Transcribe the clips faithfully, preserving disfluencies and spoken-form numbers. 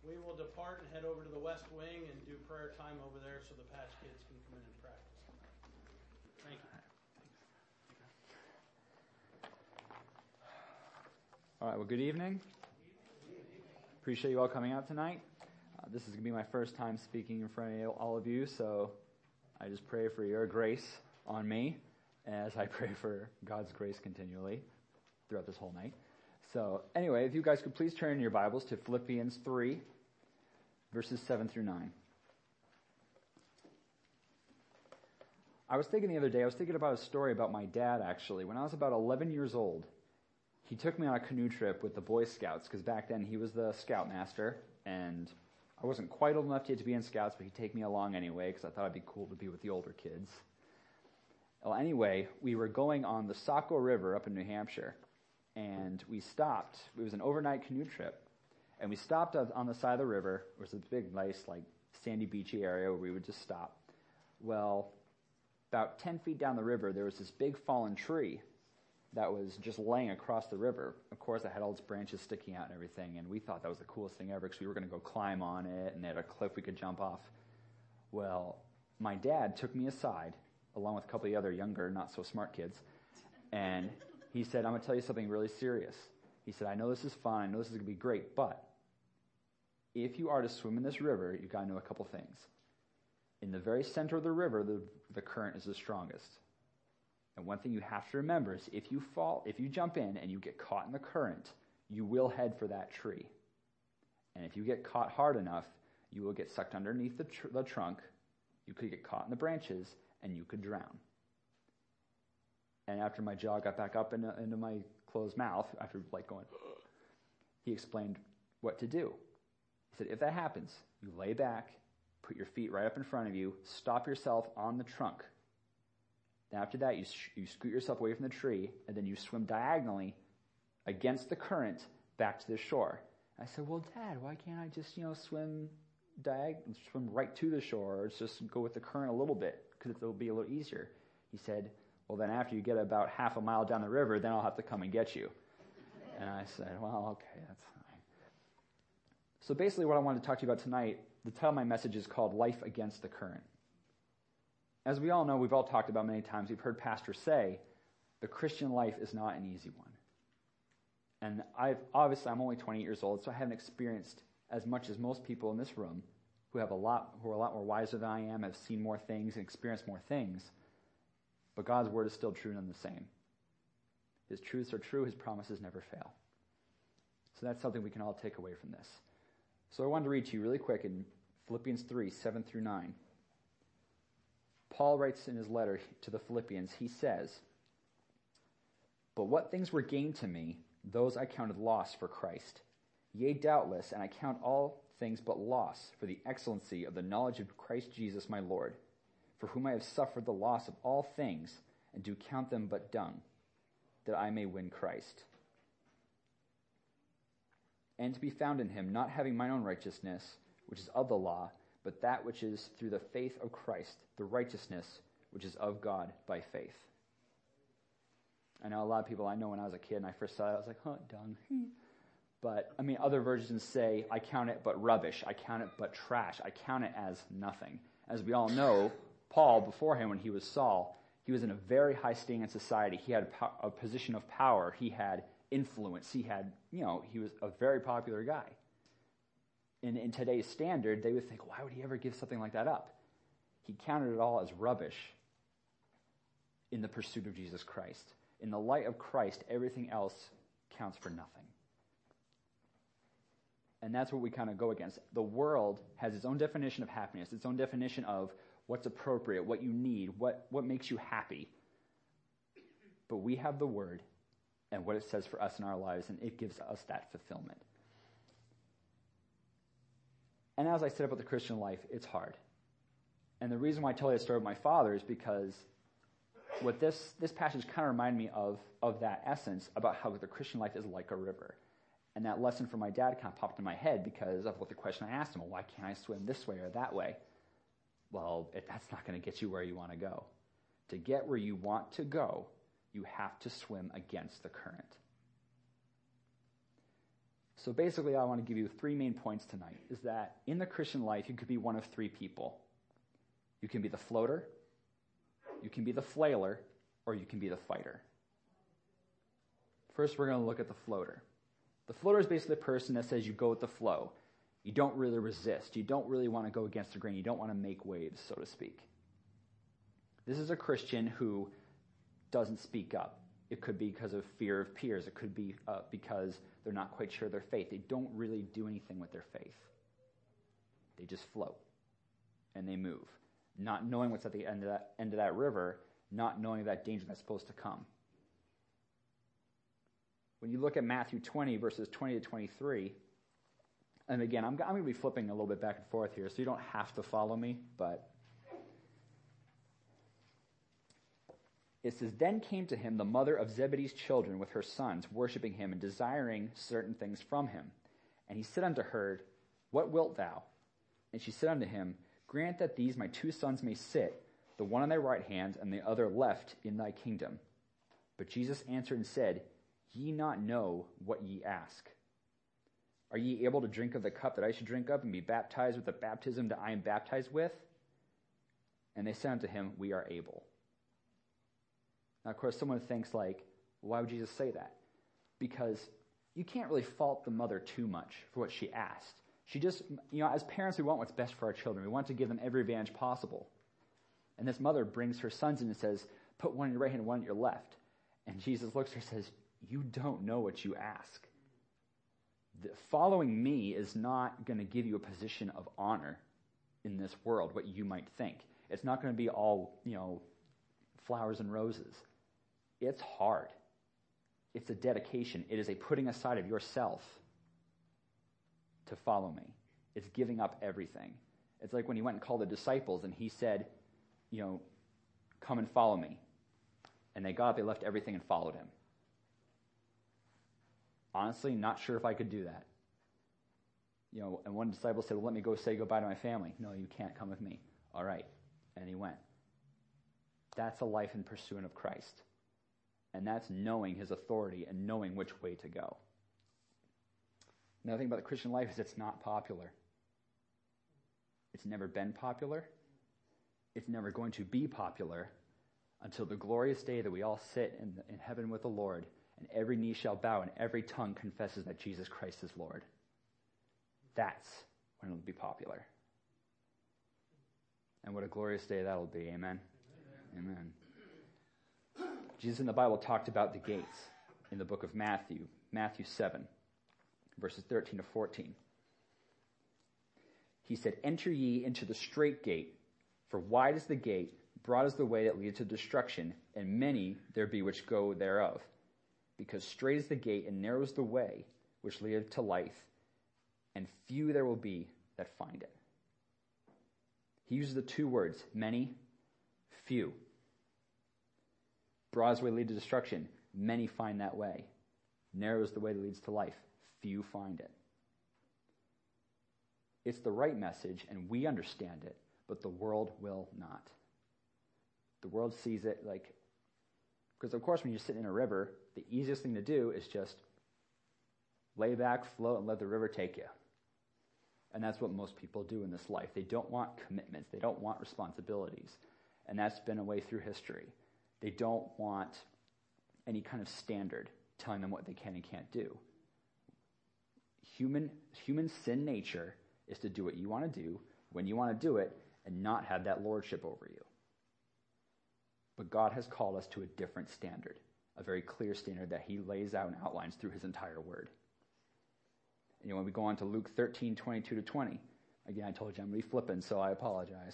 we will depart and head over to the West Wing and do prayer time over there so the Patch kids can come in and practice. Thank you. All right, well, good evening. Appreciate you all coming out tonight. Uh, this is going to be my first time speaking in front of all of you, so I just pray for your grace on me as I pray for God's grace continually throughout this whole night. So anyway, if you guys could please turn in your Bibles to Philippians three, verses seven through nine. I was thinking the other day, I was thinking about a story about my dad, actually. When I was about eleven years old, he took me on a canoe trip with the Boy Scouts, because back then he was the scoutmaster, and I wasn't quite old enough yet to be in Scouts, but he'd take me along anyway, because I thought it'd be cool to be with the older kids. Well, anyway, we were going on the Saco River up in New Hampshire, and we stopped. It was an overnight canoe trip, and we stopped on the side of the river. It was a big, nice, like, sandy, beachy area where we would just stop. Well, about ten feet down the river, there was this big fallen tree that was just laying across the river. Of course, it had all its branches sticking out and everything, and we thought that was the coolest thing ever because we were going to go climb on it, and they had a cliff we could jump off. Well, my dad took me aside, along with a couple of the other younger, not-so-smart kids, and he said, I'm going to tell you something really serious. He said, I know this is fun, I know this is going to be great, but if you are to swim in this river, you've got to know a couple things. In the very center of the river, the, the current is the strongest. And one thing you have to remember is if you fall, if you jump in and you get caught in the current, you will head for that tree. And if you get caught hard enough, you will get sucked underneath the, tr- the trunk, you could get caught in the branches, and you could drown. And after my jaw got back up into, into my closed mouth, after like going, he explained what to do. He said, if that happens, you lay back, put your feet right up in front of you, stop yourself on the trunk. Then after that, you, sh- you scoot yourself away from the tree, and then you swim diagonally against the current back to the shore. I said, well, Dad, why can't I just, you know, swim diag- swim right to the shore, or just go with the current a little bit, because it'll be a little easier? He said, well, then after you get about half a mile down the river, then I'll have to come and get you. And I said, well, okay, that's fine. So basically what I wanted to talk to you about tonight, the title of my message is called Life Against the Current. As we all know, we've all talked about many times, we've heard pastors say, the Christian life is not an easy one. And I've obviously, I'm only twenty-eight years old, so I haven't experienced as much as most people in this room who have a lot, who are a lot more wiser than I am, have seen more things and experienced more things. But God's word is still true none the same. His truths are true, his promises never fail. So that's something we can all take away from this. So I wanted to read to you really quick in Philippians three, seven through nine. Paul writes in his letter to the Philippians, he says, but what things were gained to me, those I counted loss for Christ. Yea, doubtless, and I count all things but loss for the excellency of the knowledge of Christ Jesus my Lord, for whom I have suffered the loss of all things, and do count them but dung, that I may win Christ. And to be found in him, not having mine own righteousness, which is of the law, but that which is through the faith of Christ, the righteousness which is of God by faith. I know a lot of people, I know when I was a kid and I first saw it, I was like, huh, dung. But, I mean, other versions say, I count it but rubbish, I count it but trash, I count it as nothing. As we all know, Paul, beforehand when he was Saul, he was in a very high standing in society. He had a, a position of power. He had influence. He had, you know, he was a very popular guy. In, in today's standard, they would think, why would he ever give something like that up? He counted it all as rubbish in the pursuit of Jesus Christ. In the light of Christ, everything else counts for nothing. And that's what we kind of go against. The world has its own definition of happiness, its own definition of what's appropriate, what you need, what, what makes you happy. But we have the Word and what it says for us in our lives, and it gives us that fulfillment. And as I said about the Christian life, it's hard. And the reason why I tell you the story of my father is because what this, this passage kind of reminded me of, of that essence about how the Christian life is like a river. And that lesson from my dad kind of popped in my head because of what the question I asked him, well, why can't I swim this way or that way? Well, it, that's not going to get you where you want to go. To get where you want to go, you have to swim against the current. So basically, I want to give you three main points tonight, is that in the Christian life, you could be one of three people. You can be the floater, you can be the flailer, or you can be the fighter. First, we're going to look at the floater. The floater is basically the person that says you go with the flow. You don't really resist. You don't really want to go against the grain. You don't want to make waves, so to speak. This is a Christian who doesn't speak up. It could be because of fear of peers. It could be uh, because they're not quite sure of their faith. They don't really do anything with their faith. They just float, and they move, not knowing what's at the end of that, end of that river, not knowing that danger that's supposed to come. When you look at Matthew twenty, verses twenty to twenty-three, and again, I'm, I'm going to be flipping a little bit back and forth here, so you don't have to follow me, but it says, "Then came to him the mother of Zebedee's children with her sons, worshiping him and desiring certain things from him. And he said unto her, What wilt thou? And she said unto him, Grant that these my two sons may sit, the one on thy right hand and the other left, in thy kingdom. But Jesus answered and said, Ye not know what ye ask. Are ye able to drink of the cup that I should drink of, and be baptized with the baptism that I am baptized with? And they said unto him, We are able." Now, of course, someone thinks like, why would Jesus say that? Because you can't really fault the mother too much for what she asked. She just, you know, as parents, we want what's best for our children. We want to give them every advantage possible. And this mother brings her sons in and says, put one on your right hand and one on your left. And Jesus looks at her and says, you don't know what you ask. The, following me is not going to give you a position of honor in this world, what you might think. It's not going to be all, you know, flowers and roses. It's hard. It's a dedication. It is a putting aside of yourself to follow me. It's giving up everything. It's like when he went and called the disciples and he said, you know, come and follow me. And they got up, they left everything and followed him. Honestly, not sure if I could do that. You know, and one disciple said, well, let me go say goodbye to my family. No, you can't come with me. All right. And he went. That's a life in pursuit of Christ. And that's knowing his authority and knowing which way to go. Another thing about the Christian life is it's not popular. It's never been popular. It's never going to be popular until the glorious day that we all sit in, in heaven with the Lord, and every knee shall bow and every tongue confesses that Jesus Christ is Lord. That's when it'll be popular. And what a glorious day that'll be. Amen? Amen. Amen. Jesus in the Bible talked about the gates in the book of Matthew, Matthew seven, verses thirteen to fourteen. He said, enter ye into the strait gate, for wide is the gate, broad is the way that leadeth to destruction, and many there be which go thereof. Because strait is the gate, and narrow is the way which leadeth to life, and few there will be that find it. He uses the two words, many, few. Broad is the way that leads to destruction. Many find that way. Narrow is the way that leads to life. Few find it. It's the right message, and we understand it, but the world will not. The world sees it like, because of course when you're sitting in a river, the easiest thing to do is just lay back, float, and let the river take you. And that's what most people do in this life. They don't want commitments. They don't want responsibilities. And that's been a way through history. They don't want any kind of standard telling them what they can and can't do. Human, human sin nature is to do what you want to do, when you want to do it, and not have that lordship over you. But God has called us to a different standard, a very clear standard that he lays out and outlines through his entire word. And, you know, when we go on to Luke thirteen, twenty-two to twenty, again, I told you I'm going to be flipping, so I apologize.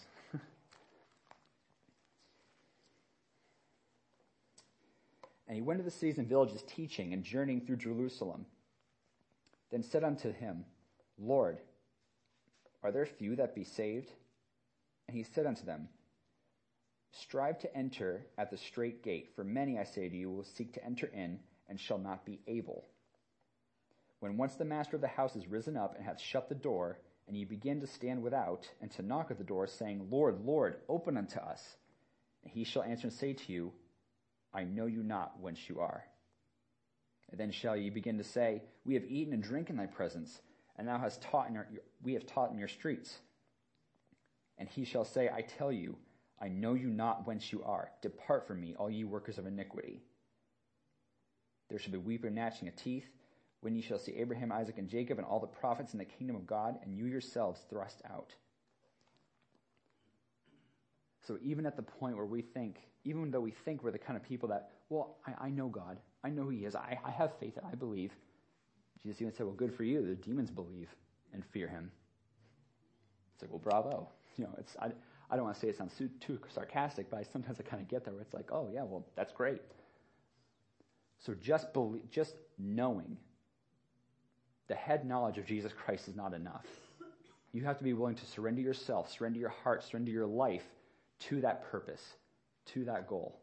And he went to the cities and villages teaching and journeying through Jerusalem. Then said unto him, Lord, are there few that be saved? And he said unto them, strive to enter at the strait gate, for many, I say to you, will seek to enter in, and shall not be able. When once the master of the house is risen up, and hath shut the door, and ye begin to stand without, and to knock at the door, saying, Lord, Lord, open unto us. And he shall answer and say to you, I know you not whence you are. And then shall ye begin to say, we have eaten and drink in thy presence, and thou hast taught in our, we have taught in your streets. And he shall say, I tell you, I know you not whence you are. Depart from me, all ye workers of iniquity. There shall be weeping and gnashing of teeth, when ye shall see Abraham, Isaac, and Jacob, and all the prophets in the kingdom of God, and you yourselves thrust out. So even at the point where we think, even though we think we're the kind of people that, well, I, I know God, I know who he is, I, I have faith, and I believe. Jesus even said, well, good for you, the demons believe and fear him. It's like, well, bravo. You know, it's I, I don't want to say it sounds too, too sarcastic, but I sometimes I kind of get there where it's like, oh yeah, well, that's great. So just believe, just knowing the head knowledge of Jesus Christ is not enough. You have to be willing to surrender yourself, surrender your heart, surrender your life to that purpose, to that goal.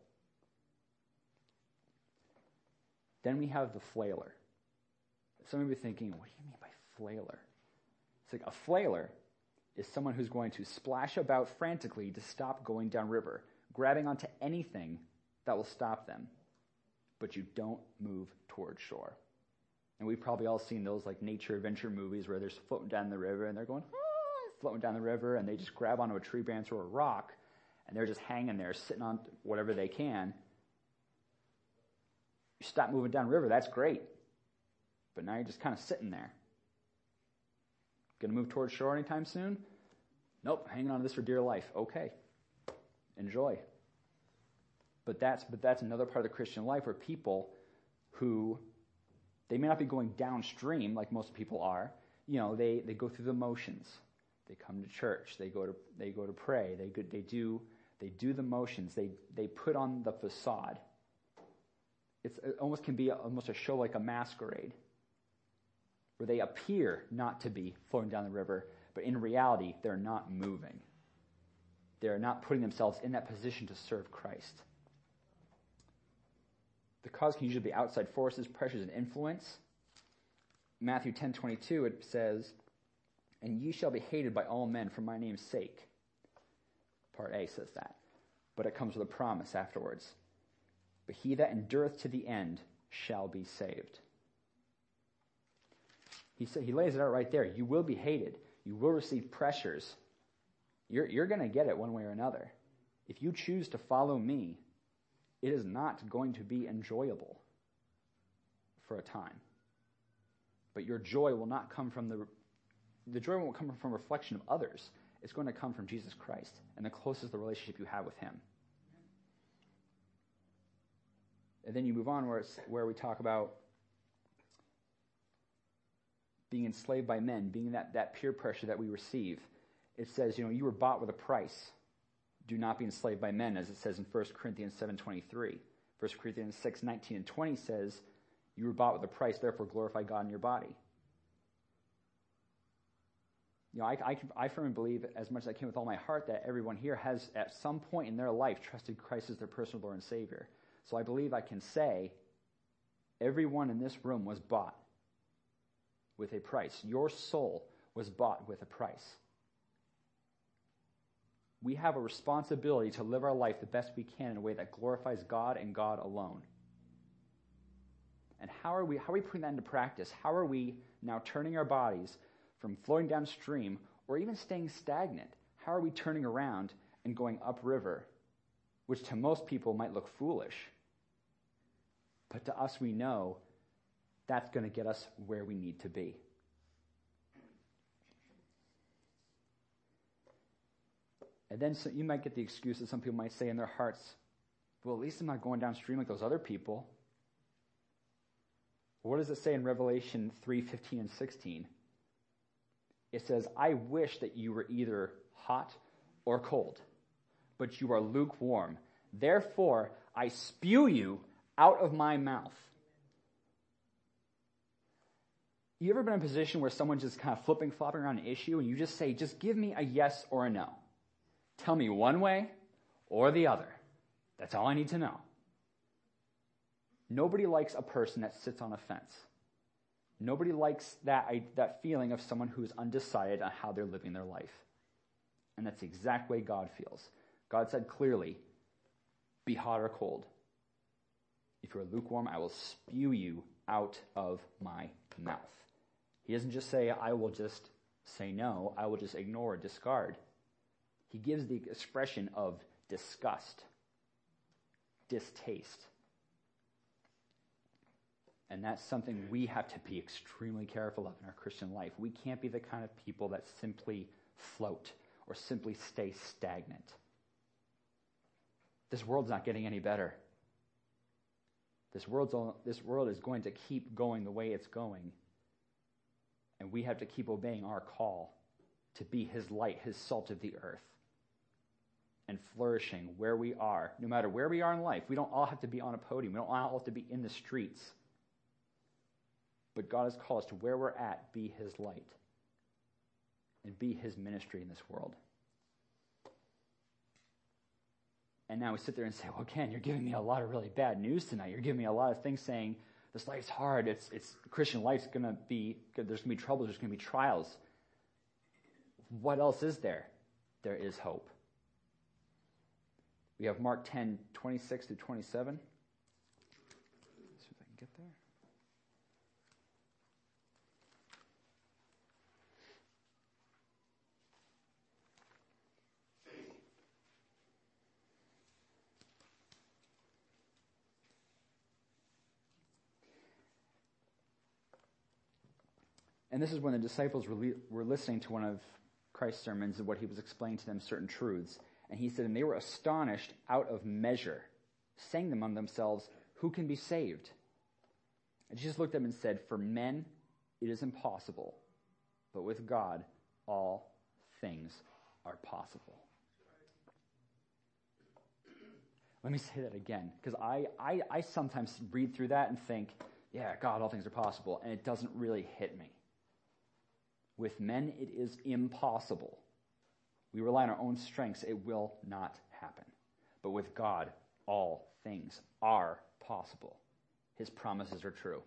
Then we have the flailer. Some of you are thinking, what do you mean by flailer? It's like a flailer is someone who's going to splash about frantically to stop going downriver, grabbing onto anything that will stop them. But you don't move toward shore. And we've probably all seen those like nature adventure movies where they're floating down the river and they're going, ah, floating down the river, and they just grab onto a tree branch or a rock, and they're just hanging there, sitting on whatever they can. You stop moving downriver, that's great. But now you're just kind of sitting there. Going to move towards shore anytime soon? Nope, hanging on to this for dear life. Okay, enjoy. But that's but that's another part of the Christian life where people who, they may not be going downstream like most people are. You know, they, they go through the motions. They come to church. They go to they go to pray. They go, they do they do the motions. They they put on the facade. It's, it almost can be a, almost a show like a masquerade, where they appear not to be flowing down the river, but in reality, they're not moving. They're not putting themselves in that position to serve Christ. The cause can usually be outside forces, pressures, and influence. Matthew ten twenty-two, it says, and ye shall be hated by all men for my name's sake. Part A says that. But it comes with a promise afterwards. But he that endureth to the end shall be saved. He said, he lays it out right there. You will be hated. You will receive pressures. You're, you're going to get it one way or another. If you choose to follow me, it is not going to be enjoyable for a time. But your joy will not come from the, the joy won't come from reflection of others. It's going to come from Jesus Christ and the closest the relationship you have with him. And then you move on where, it's, where we talk about being enslaved by men, being that, that peer pressure that we receive. It says, you know, you were bought with a price. Do not be enslaved by men, as it says in First Corinthians seven twenty-three. First Corinthians six nineteen and twenty says, you were bought with a price, therefore glorify God in your body. You know, I, I, I firmly believe, as much as I can with all my heart, that everyone here has, at some point in their life, trusted Christ as their personal Lord and Savior. So I believe I can say, everyone in this room was bought with a price. Your soul was bought with a price. We have a responsibility to live our life the best we can in a way that glorifies God and God alone. And how are we, how are we putting that into practice? How are we now turning our bodies from flowing downstream or even staying stagnant? How are we turning around and going upriver, which to most people might look foolish? But to us, we know that's going to get us where we need to be. And then so you might get the excuse that some people might say in their hearts, well, at least I'm not going downstream like those other people. What does it say in Revelation three fifteen and sixteen? It says, I wish that you were either hot or cold, but you are lukewarm. Therefore, I spew you out of my mouth. You ever been in a position where someone's just kind of flipping, flopping around an issue, and you just say, just give me a yes or a no. Tell me one way or the other. That's all I need to know. Nobody likes a person that sits on a fence. Nobody likes that, that feeling of someone who is undecided on how they're living their life. And that's the exact way God feels. God said clearly, be hot or cold. If you're lukewarm, I will spew you out of my mouth. He doesn't just say, I will just say no, I will just ignore, discard. He gives the expression of disgust, distaste. And that's something we have to be extremely careful of in our Christian life. We can't be the kind of people that simply float or simply stay stagnant. This world's not getting any better. This world's all, this world is going to keep going the way it's going. And we have to keep obeying our call to be his light, his salt of the earth, and flourishing where we are, no matter where we are in life. We don't all have to be on a podium. We don't all have to be in the streets. But God has called us to where we're at, be his light, and be his ministry in this world. And now we sit there and say, well, Ken, you're giving me a lot of really bad news tonight. You're giving me a lot of things saying, this life's hard. It's, it's Christian life's going to be, there's going to be troubles. There's going to be trials. What else is there? There is hope. We have Mark ten, twenty-six to twenty-seven. Let's see if I can get there. And this is when the disciples were, le- were listening to one of Christ's sermons and what he was explaining to them certain truths. And he said, and they were astonished out of measure, saying among themselves, who can be saved? And Jesus looked at them and said, for men it is impossible, but with God all things are possible. Let me say that again, because I, I, I sometimes read through that and think, yeah, God, all things are possible, and it doesn't really hit me. With men, it is impossible. We rely on our own strengths. It will not happen. But with God, all things are possible. His promises are true.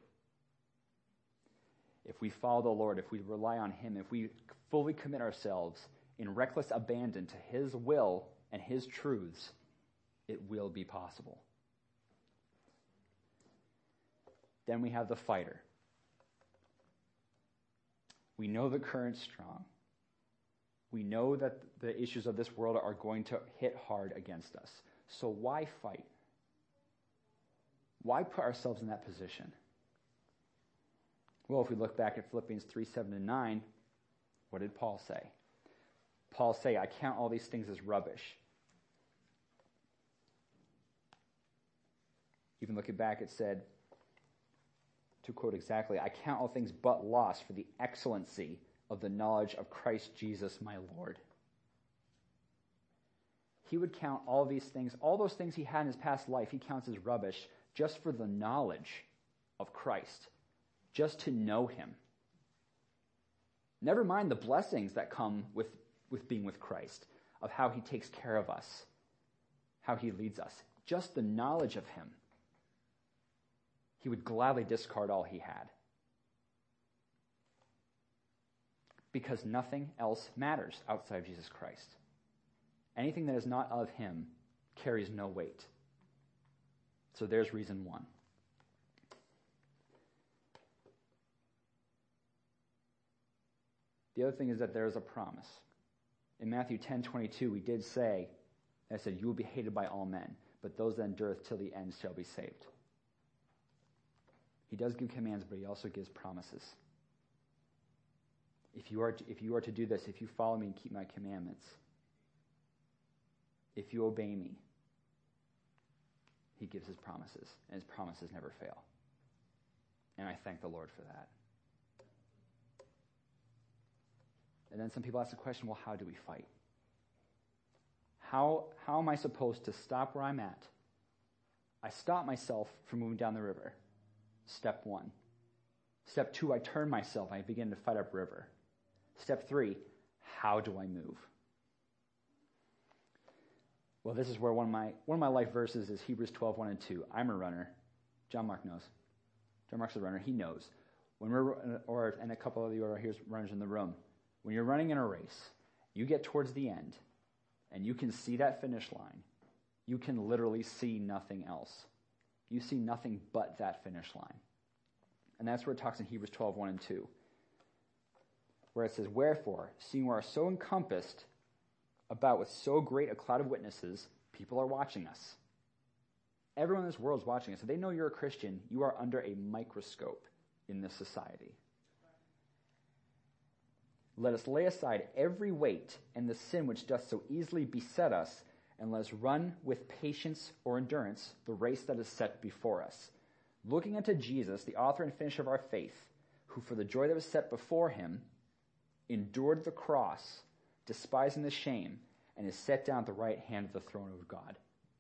If we follow the Lord, if we rely on him, if we fully commit ourselves in reckless abandon to his will and his truths, it will be possible. Then we have the fighter. We know the current's strong. We know that the issues of this world are going to hit hard against us. So why fight? Why put ourselves in that position? Well, if we look back at Philippians three, seven, and nine, what did Paul say? Paul say, I count all these things as rubbish. Even looking back, it said, to quote exactly, I count all things but loss for the excellency of the knowledge of Christ Jesus my Lord. He would count all these things, all those things he had in his past life, he counts as rubbish just for the knowledge of Christ, just to know him. Never mind the blessings that come with, with being with Christ, of how he takes care of us, how he leads us. Just the knowledge of him. He would gladly discard all he had. Because nothing else matters outside of Jesus Christ. Anything that is not of him carries no weight. So there's reason one. The other thing is that there is a promise. In Matthew ten twenty-two, we did say, I said, you will be hated by all men, but those that endureth till the end shall be saved. He does give commands, but he also gives promises. If you are to, if you are to do this, if you follow me and keep my commandments, if you obey me, he gives his promises, and his promises never fail. And I thank the Lord for that. And then some people ask the question, well, how do we fight? How, how am I supposed to stop where I'm at? I stop myself from moving down the river. Step one. Step two, I turn myself. I begin to fight upriver. Step three, how do I move? Well, this is where one of my one of my life verses is Hebrews twelve, one and two. I'm a runner. John Mark knows. John Mark's a runner. He knows. When we're, or and a couple of you are here runners in the room. When you're running in a race, you get towards the end, and you can see that finish line. You can literally see nothing else. You see nothing but that finish line. And that's where it talks in Hebrews twelve, one and two. Where it says, wherefore, seeing we are so encompassed about with so great a cloud of witnesses, people are watching us. Everyone in this world is watching us. If they know you're a Christian, you are under a microscope in this society. Let us lay aside every weight and the sin which doth so easily beset us, and let us run with patience or endurance the race that is set before us, looking unto Jesus, the author and finisher of our faith, who for the joy that was set before him endured the cross, despising the shame, and is set down at the right hand of the throne of God.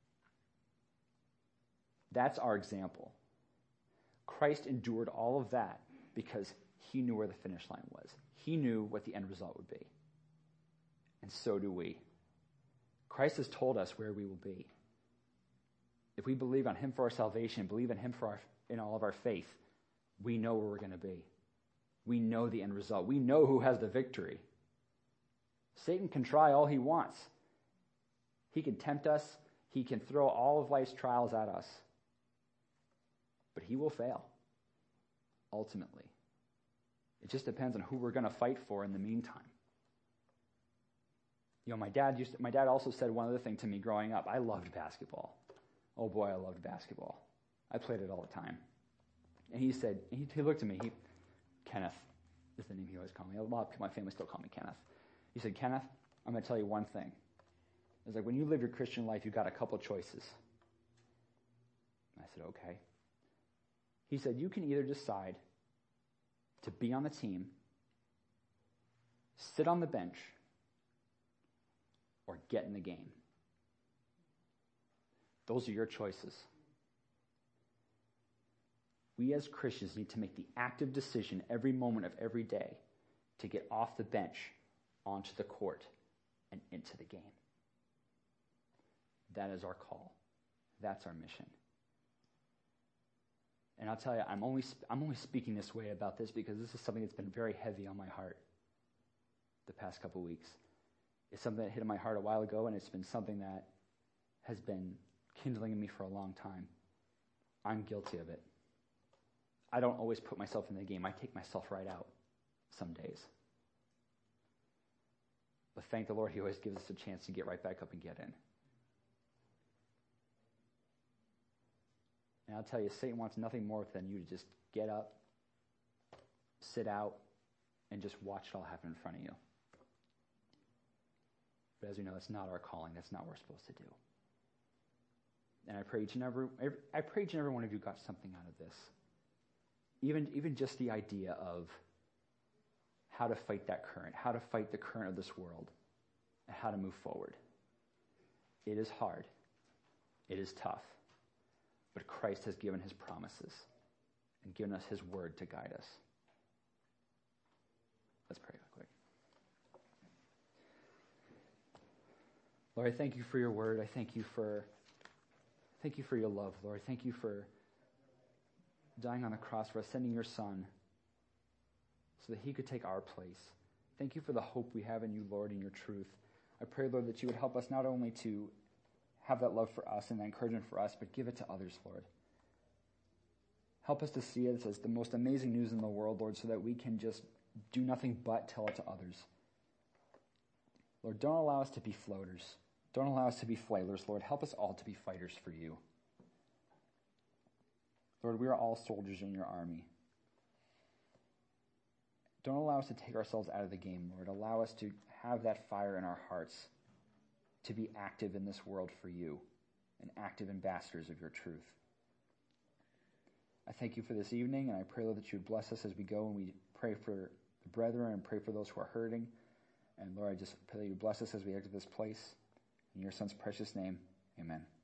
That's our example. Christ endured all of that because he knew where the finish line was. He knew what the end result would be. And so do we. Christ has told us where we will be. If we believe on him for our salvation, believe in him for our, in all of our faith, we know where we're going to be. We know the end result. We know who has the victory. Satan can try all he wants. He can tempt us. He can throw all of life's trials at us. But he will fail, ultimately. It just depends on who we're going to fight for in the meantime. You know, my dad used to, my dad also said one other thing to me growing up. I loved basketball. Oh boy, I loved basketball. I played it all the time. And he said, he, he looked at me, he, Kenneth is the name he always called me. A lot of people in my family still call me Kenneth. He said, Kenneth, I'm going to tell you one thing. It's like when you live your Christian life, you've got a couple choices. I said, okay. He said, you can either decide to be on the team, sit on the bench, or get in the game. Those are your choices. We as Christians need to make the active decision every moment of every day to get off the bench onto the court and into the game. That is our call. That's our mission. And I'll tell you, I'm only I'm only speaking this way about this because this is something that's been very heavy on my heart the past couple weeks. It's something that hit my heart a while ago, and it's been something that has been kindling in me for a long time. I'm guilty of it. I don't always put myself in the game. I take myself right out some days. But thank the Lord, he always gives us a chance to get right back up and get in. And I'll tell you, Satan wants nothing more than you to just get up, sit out, and just watch it all happen in front of you. But as we know, that's not our calling. That's not what we're supposed to do. And I pray each and every, I pray each and every one of you got something out of this. Even, even just the idea of how to fight that current, how to fight the current of this world, and how to move forward. It is hard. It is tough. But Christ has given his promises and given us his word to guide us. Let's pray real quick. Lord, I thank you for your word. I thank you for thank you for your love, Lord. Thank you for dying on the cross for us, sending your son so that he could take our place. Thank you for the hope we have in you, Lord, and your truth. I pray, Lord, that you would help us not only to have that love for us and that encouragement for us, but give it to others, Lord. Help us to see it as the most amazing news in the world, Lord, so that we can just do nothing but tell it to others. Lord, don't allow us to be floaters. Don't allow us to be flailers, Lord. Help us all to be fighters for you. Lord, we are all soldiers in your army. Don't allow us to take ourselves out of the game, Lord. Allow us to have that fire in our hearts to be active in this world for you and active ambassadors of your truth. I thank you for this evening, and I pray, Lord, that you would bless us as we go and we pray for the brethren and pray for those who are hurting. And Lord, I just pray that you bless us as we exit this place. In your son's precious name, amen.